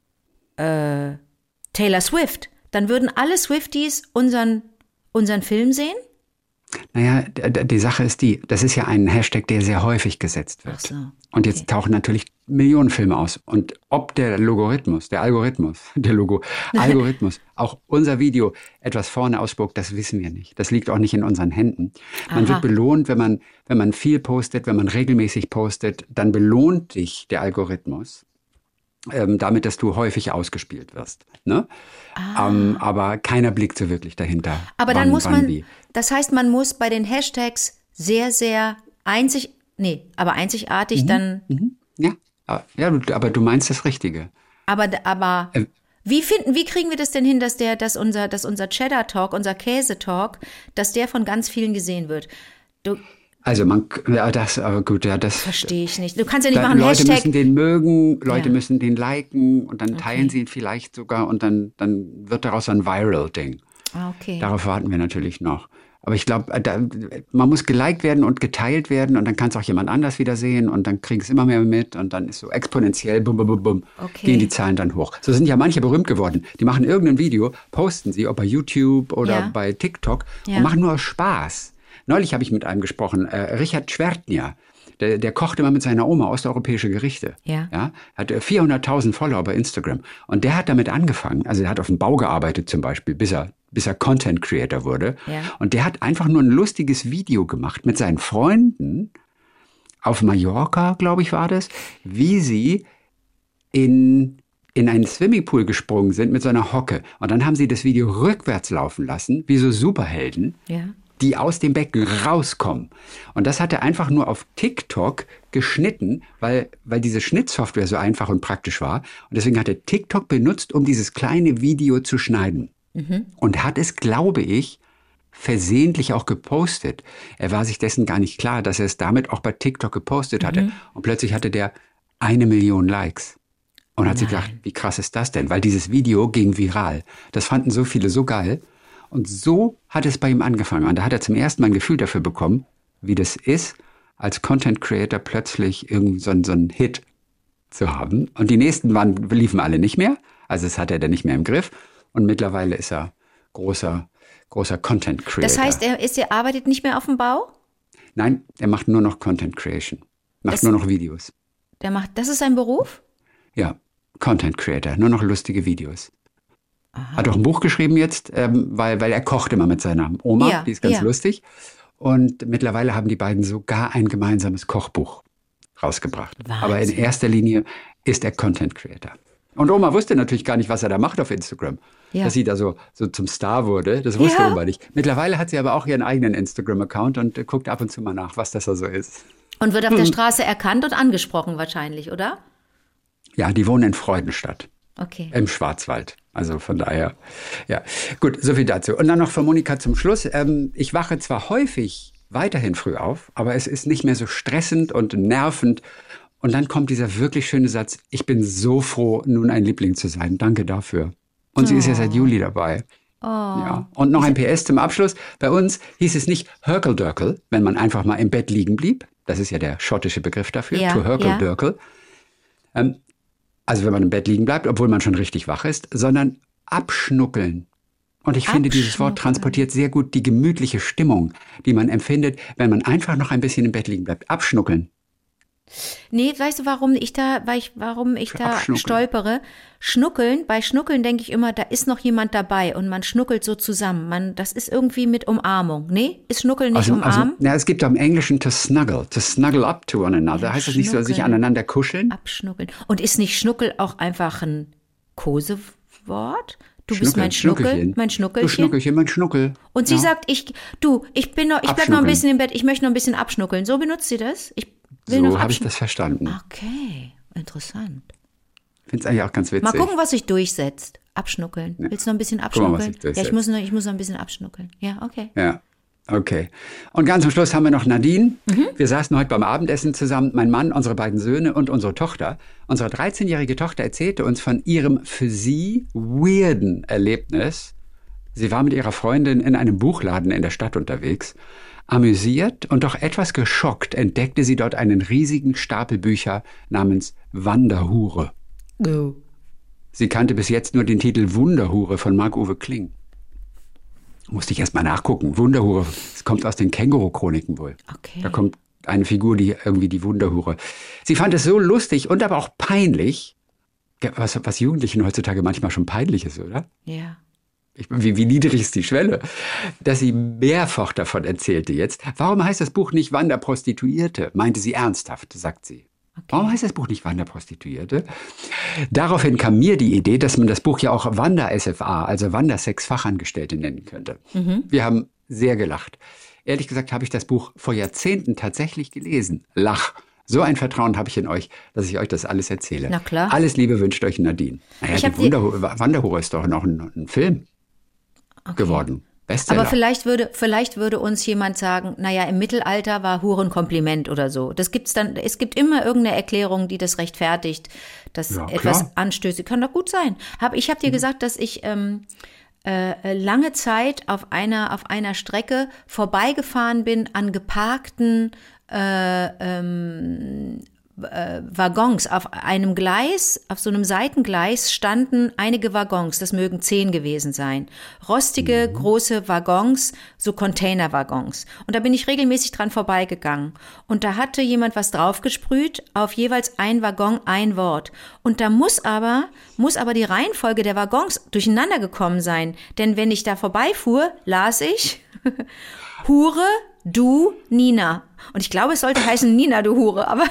äh, Taylor Swift, dann würden alle Swifties unseren, unseren Film sehen? Naja, die Sache ist die, das ist ja ein Hashtag, der sehr häufig gesetzt wird. Ach so, und jetzt okay. tauchen natürlich Millionen Filme aus. Und ob der Logarithmus, der Algorithmus, der Logo, Algorithmus, auch unser Video etwas vorne ausspuckt, das wissen wir nicht. Das liegt auch nicht in unseren Händen. Man Aha. wird belohnt, wenn man, wenn man viel postet, wenn man regelmäßig postet, dann belohnt dich der Algorithmus. Ähm, damit, dass du häufig ausgespielt wirst. Ne? Ah. Ähm, aber keiner blickt so wirklich dahinter. Aber wann, dann muss wann, man, wie. das heißt, man muss bei den Hashtags sehr, sehr einzig, nee, aber einzigartig mhm. dann. Mhm. Ja. ja, aber du meinst das Richtige. Aber, aber äh, wie finden, wie kriegen wir das denn hin, dass der, dass unser, dass unser Cheddar Talk, unser Käse Talk, dass der von ganz vielen gesehen wird? Du, Also man, ja, das, aber gut, ja, das verstehe ich nicht. Du kannst ja nicht da, machen Leute Hashtag. müssen den mögen, Leute Ja. müssen den liken und dann teilen Okay. sie ihn vielleicht sogar und dann, dann wird daraus ein Viral-Ding. Ah, okay. Darauf warten wir natürlich noch. Aber ich glaube, man muss geliked werden und geteilt werden und dann kann es auch jemand anders wieder sehen und dann kriegen es immer mehr mit und dann ist so exponentiell, bum, bum, bum, bum, Okay. gehen die Zahlen dann hoch. So sind ja manche berühmt geworden. Die machen irgendein Video, posten sie, ob bei YouTube oder Ja. bei TikTok Ja. und machen nur aus Spaß. Neulich habe ich mit einem gesprochen, äh, Richard Schwertner. Der, der kocht immer mit seiner Oma osteuropäische Gerichte. Ja. Ja, hat vierhunderttausend Follower bei Instagram. Und der hat damit angefangen. Also er hat auf dem Bau gearbeitet zum Beispiel, bis er, bis er Content Creator wurde. Ja. Und der hat einfach nur ein lustiges Video gemacht mit seinen Freunden auf Mallorca, glaube ich, war das, wie sie in, in einen Swimmingpool gesprungen sind mit so einer Hocke. Und dann haben sie das Video rückwärts laufen lassen, wie so Superhelden. Ja. Die aus dem Becken rauskommen. Und das hat er einfach nur auf TikTok geschnitten, weil, weil diese Schnittsoftware so einfach und praktisch war. Und deswegen hat er TikTok benutzt, um dieses kleine Video zu schneiden. Mhm. Und hat es, glaube ich, versehentlich auch gepostet. Er war sich dessen gar nicht klar, dass er es damit auch bei TikTok gepostet hatte. Mhm. Und plötzlich hatte der eine Million Likes. Und hat Nein. sich gedacht, wie krass ist das denn? Weil dieses Video ging viral. Das fanden so viele so geil. Und so hat es bei ihm angefangen. Und da hat er zum ersten Mal ein Gefühl dafür bekommen, wie das ist, als Content Creator plötzlich irgend so, so einen Hit zu haben. Und die nächsten waren, liefen alle nicht mehr. Also das hat er dann nicht mehr im Griff. Und mittlerweile ist er großer, großer Content Creator. Das heißt, er, ist, er arbeitet nicht mehr auf dem Bau? Nein, er macht nur noch Content Creation. Macht Das- nur noch Videos. Der macht, das ist sein Beruf? Ja, Content Creator. Nur noch lustige Videos. Hat auch ein Buch geschrieben jetzt, ähm, weil, weil er kocht immer mit seiner Oma, Ja, die ist ganz ja. lustig. Und mittlerweile haben die beiden sogar ein gemeinsames Kochbuch rausgebracht. Wahnsinn. Aber in erster Linie ist er Content Creator. Und Oma wusste natürlich gar nicht, was er da macht auf Instagram. Ja. Dass sie da so, so zum Star wurde, das wusste Ja. Oma nicht. Mittlerweile hat sie aber auch ihren eigenen Instagram-Account und äh, guckt ab und zu mal nach, was das da so ist. Und wird auf Hm. der Straße erkannt und angesprochen wahrscheinlich, oder? Ja, die wohnen in Freudenstadt. Okay. Im Schwarzwald. Also von daher, ja. Gut, so viel dazu. Und dann noch von Monika zum Schluss. Ähm, ich wache zwar häufig weiterhin früh auf, aber es ist nicht mehr so stressend und nervend. Und dann kommt dieser wirklich schöne Satz, ich bin so froh, nun ein Liebling zu sein. Danke dafür. Und sie ist ja seit Juli dabei. Oh. Ja. Und noch ein P S zum Abschluss. Bei uns hieß es nicht Hörkeldörkel, wenn man einfach mal im Bett liegen blieb. Das ist ja der schottische Begriff dafür, Ja, to Hörkeldörkel. Ähm, also wenn man im Bett liegen bleibt, obwohl man schon richtig wach ist, sondern abschnuckeln. Und ich finde, dieses Wort Abschnuckeln. transportiert sehr gut die gemütliche Stimmung, die man empfindet, wenn man einfach noch ein bisschen im Bett liegen bleibt. Abschnuckeln. Nee, weißt du, warum ich da, weil ich, warum ich da Abschnuckeln. stolpere? Schnuckeln, bei Schnuckeln denke ich immer, da ist noch jemand dabei und man schnuckelt so zusammen. Man, das ist irgendwie mit Umarmung. Nee, ist Schnuckeln nicht Also, also, umarmen? ja, es gibt auch im Englischen to snuggle, to snuggle up to one another. Ja, heißt das nicht so, sich schnuckeln. aneinander kuscheln? Abschnuckeln. Und ist nicht Schnuckel auch einfach ein Kosewort? Du bist mein Schnuckel, Schnuckel, Schnuckelchen. mein Du Schnuckelchen. Schnuckelchen, mein Schnuckel. Und sie Ja. sagt, ich, du, ich bin noch, ich bleib noch ein Abschnuckeln. bisschen im Bett, ich möchte noch ein bisschen abschnuckeln. So benutzt sie das? Ich will noch So habe ich abschnuckeln. das verstanden. Okay, interessant. Ich finde es eigentlich auch ganz witzig. Mal gucken, was sich durchsetzt. Abschnuckeln. Willst du noch ein bisschen Guck mal, was abschnuckeln? sich Ja, ich durchsetzt. muss noch, ich muss noch ein bisschen abschnuckeln. Ja, okay. Ja. Okay. Und ganz zum Schluss haben wir noch Nadine. Mhm. Wir saßen heute beim Abendessen zusammen, mein Mann, unsere beiden Söhne und unsere Tochter. Unsere dreizehnjährige Tochter erzählte uns von ihrem für sie weirden Erlebnis. Sie war mit ihrer Freundin in einem Buchladen in der Stadt unterwegs. Amüsiert und doch etwas geschockt entdeckte sie dort einen riesigen Stapel Bücher namens Wanderhure. Oh. Sie kannte bis jetzt nur den Titel Wunderhure von Marc-Uwe Kling. Musste ich erst mal nachgucken. Wunderhure, es kommt aus den Känguru-Chroniken wohl. Okay. Da kommt eine Figur, die irgendwie die Wunderhure. Sie fand es so lustig und aber auch peinlich, was, was Jugendlichen heutzutage manchmal schon peinlich ist, oder? Ja. Ich, wie, wie niedrig ist die Schwelle, dass sie mehrfach davon erzählte jetzt. Warum heißt das Buch nicht Wanderprostituierte? Meinte sie ernsthaft, sagt sie. Okay. Warum heißt das Buch nicht Wanderprostituierte? Daraufhin kam mir die Idee, dass man das Buch ja auch Wander-S F A, also Wandersex-Fachangestellte nennen könnte. Mhm. Wir haben sehr gelacht. Ehrlich gesagt habe ich das Buch vor Jahrzehnten tatsächlich gelesen. Lach. So ein Vertrauen habe ich in euch, dass ich euch das alles erzähle. Na klar. Alles Liebe wünscht euch Nadine. Naja, ich die Wanderhure, Wanderhure ist doch noch ein, ein Film okay. geworden. Bestseller. Aber vielleicht würde, vielleicht würde uns jemand sagen, naja, im Mittelalter war Huren Kompliment oder so. Das gibt's dann, es gibt immer irgendeine Erklärung, die das rechtfertigt, dass ja, etwas anstößig kann doch gut sein. Hab, ich habe dir mhm. gesagt, dass ich ähm, äh, lange Zeit auf einer, auf einer Strecke vorbeigefahren bin an geparkten äh, ähm, Äh, Waggons. Auf einem Gleis, auf so einem Seitengleis standen einige Waggons, das mögen zehn gewesen sein. Rostige, mhm. große Waggons, so Containerwaggons. Und da bin ich regelmäßig dran vorbeigegangen. Und da hatte jemand was draufgesprüht, auf jeweils ein Waggon ein Wort. Und da muss aber, muss aber die Reihenfolge der Waggons durcheinander gekommen sein. Denn wenn ich da vorbeifuhr, las ich Hure, du, Nina. Und ich glaube, es sollte heißen Nina, du Hure, aber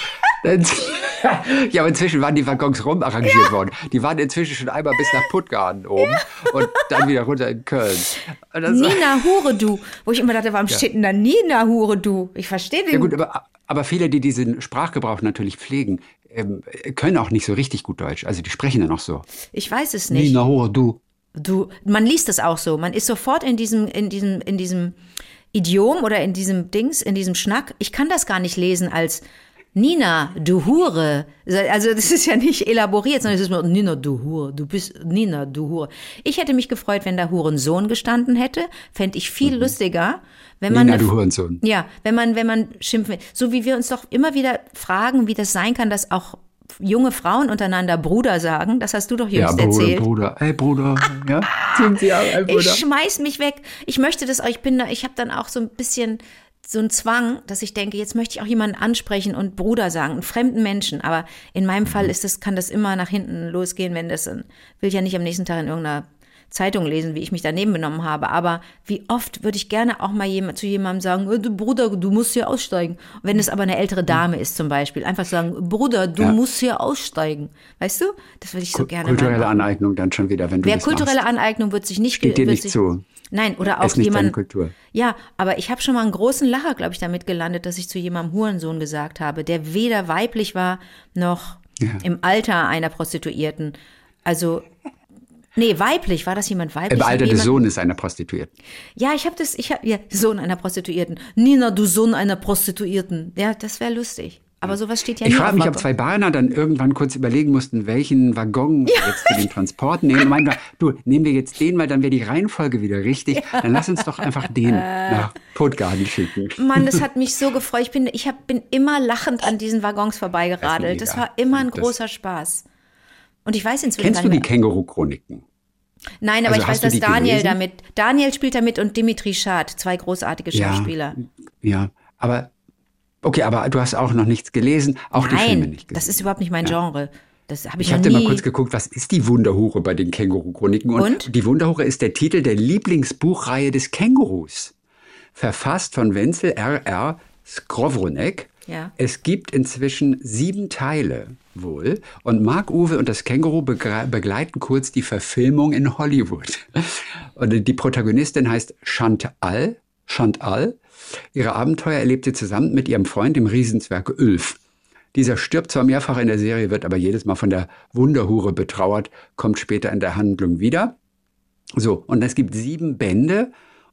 ja, aber inzwischen waren die Waggons rumarrangiert ja. worden. Die waren inzwischen schon einmal bis nach Puttgarden oben ja. und dann wieder runter in Köln. Nina, Hure, du. Wo ich immer dachte, warum ja. steht denn da Nina, Hure, du? Ich verstehe den. Ja gut, aber, aber viele, die diesen Sprachgebrauch natürlich pflegen, ähm, können auch nicht so richtig gut Deutsch. Also die sprechen dann auch so. Ich weiß es nicht. Nina, Hure, du. Du, man liest es auch so. Man ist sofort in diesem, in diesem, in diesem Idiom oder in diesem Dings, in diesem Schnack. Ich kann das gar nicht lesen als Nina, du Hure. Also das ist ja nicht elaboriert, sondern es ist nur Nina, du Hure. Du bist Nina, du Hure. Ich hätte mich gefreut, wenn da Hurensohn gestanden hätte. Fände ich viel mhm. lustiger. Wenn man Nina, du Hurensohn. Ja, wenn man, wenn man schimpfen will. So wie wir uns doch immer wieder fragen, wie das sein kann, dass auch junge Frauen untereinander Bruder sagen. Das hast du doch jüngst ja, Bruder, erzählt. Bruder, ey Bruder. Ja, sind sie auch, ey, Bruder. Ich schmeiß mich weg. Ich möchte das auch. Ich bin da, ich habe dann auch so ein bisschen so ein Zwang, dass ich denke, jetzt möchte ich auch jemanden ansprechen und Bruder sagen, einen fremden Menschen. Aber in meinem Fall ist das, kann das immer nach hinten losgehen, wenn das, will ich ja nicht am nächsten Tag in irgendeiner Zeitung lesen, wie ich mich daneben benommen habe. Aber wie oft würde ich gerne auch mal jemand, zu jemandem sagen, du Bruder, du musst hier aussteigen. Und wenn es aber eine ältere Dame ist zum Beispiel, einfach sagen, Bruder, du ja. musst hier aussteigen. Weißt du? Das würde ich so Ku- gerne Kulturelle mal Aneignung dann schon wieder, wenn du Wer das kulturelle machst. Aneignung wird sich nicht... Steht dir wird nicht sich, zu. Nein, oder auch ist nicht jemand... deine Kultur. Ja, aber ich habe schon mal einen großen Lacher, glaube ich, damit gelandet, dass ich zu jemandem Hurensohn gesagt habe, der weder weiblich war, noch ja. im Alter einer Prostituierten. Also... Nee, weiblich. War das jemand weiblich? Im Alter jemand? des Sohnes einer Prostituierten. Ja, ich habe das, ich habe, ja, Sohn einer Prostituierten. Nina, du Sohn einer Prostituierten. Ja, das wäre lustig. Aber sowas steht ja ich nie frage auf mich, Waffe. ob zwei Bahner dann irgendwann kurz überlegen mussten, welchen Waggon ja. jetzt für den Transport nehmen. Und meinten, du, nehmen wir jetzt den, weil dann wäre die Reihenfolge wieder richtig. Ja. Dann lass uns doch einfach den nach Puttgarden schicken. Mann, das hat mich so gefreut. Ich bin, ich hab, bin immer lachend an diesen Waggons vorbeigeradelt. Das, das war immer ein großer das Spaß. Und ich weiß inzwischen Kennst du die Känguru-Chroniken? Nein, aber also ich weiß, dass Daniel gelesen? damit, Daniel spielt damit und Dimitri Schad, zwei großartige Schauspieler. Ja, ja, aber, okay, aber du hast auch noch nichts gelesen, auch Nein, die Filme nicht gesehen. Das ist überhaupt nicht mein ja. Genre. Das habe ich ich noch nie. Ich habe mal kurz geguckt, was ist die Wunderhure bei den Känguru-Chroniken? Und, und die Wunderhure ist der Titel der Lieblingsbuchreihe des Kängurus. Verfasst von Wenzel R R. Skowronek. Ja. Es gibt inzwischen sieben Teile wohl und Marc-Uwe und das Känguru begre- begleiten kurz die Verfilmung in Hollywood. Und die Protagonistin heißt Chantal. Chantal. Ihre Abenteuer erlebt sie zusammen mit ihrem Freund, dem Riesenzwerg Ulf. Dieser stirbt zwar mehrfach in der Serie, wird aber jedes Mal von der Wunderhure betrauert, kommt später in der Handlung wieder. So, und es gibt sieben Bände.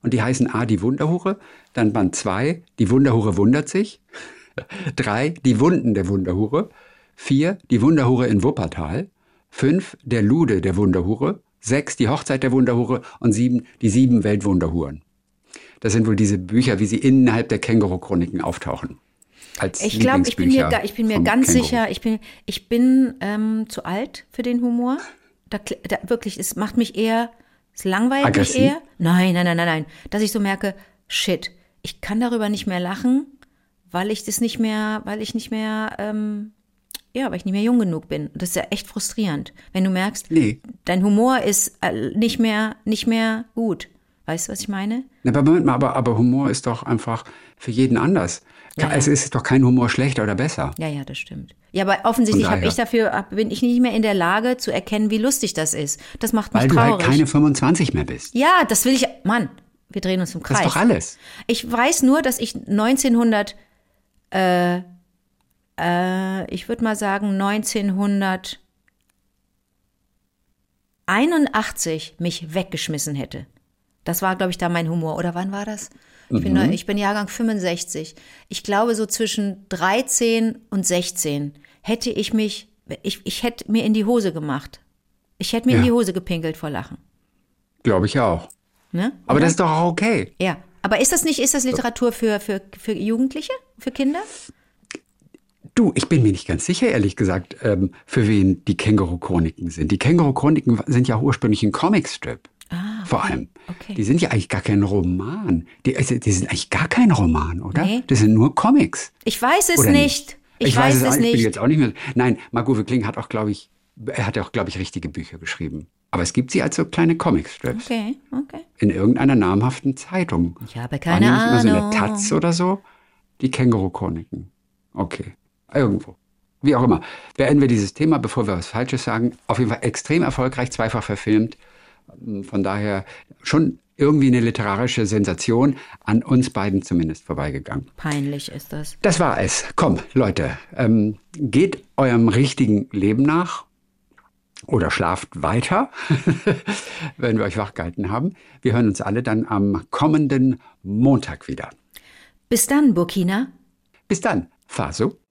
Und die heißen A, die Wunderhure, dann Band zwei, die Wunderhure wundert sich, drei, die Wunden der Wunderhure, vier, die Wunderhure in Wuppertal, fünf, der Lude der Wunderhure, sechs, die Hochzeit der Wunderhure und sieben, die sieben Weltwunderhuren. Das sind wohl diese Bücher, wie sie innerhalb der Känguru-Chroniken auftauchen. Als Ich glaube, ich bin mir, Lieblingsbücher ga- ich bin mir vom ganz Känguru. sicher, ich bin, ich bin ähm, zu alt für den Humor. Da, kl- da, wirklich, es macht mich eher, es langweilt Aggressiv? mich eher. Nein, nein, nein, nein, nein. Dass ich so merke, shit, ich kann darüber nicht mehr lachen, weil ich das nicht mehr, weil ich nicht mehr, ähm, ja, weil ich nicht mehr jung genug bin. Das ist ja echt frustrierend, wenn du merkst, Nee. dein Humor ist äh, nicht mehr, nicht mehr gut. Weißt du, was ich meine? Na, aber Moment mal, aber, aber Humor ist doch einfach für jeden anders. Ja, ja. Es ist doch kein Humor schlechter oder besser. Ja, ja, das stimmt. Ja, aber offensichtlich Von habe daher. ich dafür, hab- bin ich nicht mehr in der Lage zu erkennen, wie lustig das ist. Das macht mich Weil du traurig. halt keine fünfundzwanzig mehr bist. Ja, das will ich. Mann, wir drehen uns im Das Kreis. ist doch alles. Ich weiß nur, dass ich neunzehnhundert, äh, äh, ich würde mal sagen neunzehnhunderteinundachtzig mich weggeschmissen hätte. Das war, glaube ich, da mein Humor. Oder wann war das? Ich bin, neu- ich bin Jahrgang fünfundsechzig. Ich glaube, so zwischen dreizehn und sechzehn hätte ich mich, ich, ich hätte mir in die Hose gemacht. Ich hätte mir in Ja. die Hose gepinkelt vor Lachen. Glaube ich auch. Ne? Aber Oder? das ist doch auch okay. Ja, aber ist das nicht, ist das Literatur für, für, für Jugendliche, für Kinder? Du, ich bin mir nicht ganz sicher, ehrlich gesagt, ähm, für wen die Känguru-Chroniken sind. Die Känguru-Chroniken sind ja ursprünglich ein Comicstrip. Ah, Vor okay, allem. okay. Die sind ja eigentlich gar kein Roman. Die, also, die sind eigentlich gar kein Roman, oder? Nee. Das sind nur Comics. Ich weiß es Oder nicht. Ich, Ich, weiß, weiß, es, es auch, ich bin nicht. jetzt auch nicht mehr. Nein, Margot Kling hat auch, glaube ich, er hat ja auch, glaube ich, richtige Bücher geschrieben. Aber es gibt sie als so kleine Comicstrips. Okay, okay. In irgendeiner namhaften Zeitung. Ich habe War keine die nicht immer so in der Ahnung. Taz oder so? Die Känguru-Chroniken. Okay. Irgendwo. Wie auch immer. Beenden wir dieses Thema, bevor wir was Falsches sagen. Auf jeden Fall extrem erfolgreich, zweifach verfilmt. Von daher schon irgendwie eine literarische Sensation, an uns beiden zumindest vorbeigegangen. Peinlich ist das. Das war es. Komm, Leute, ähm, geht eurem richtigen Leben nach oder schlaft weiter, wenn wir euch wachgehalten haben. Wir hören uns alle dann am kommenden Montag wieder. Bis dann, Burkina. Bis dann, Faso.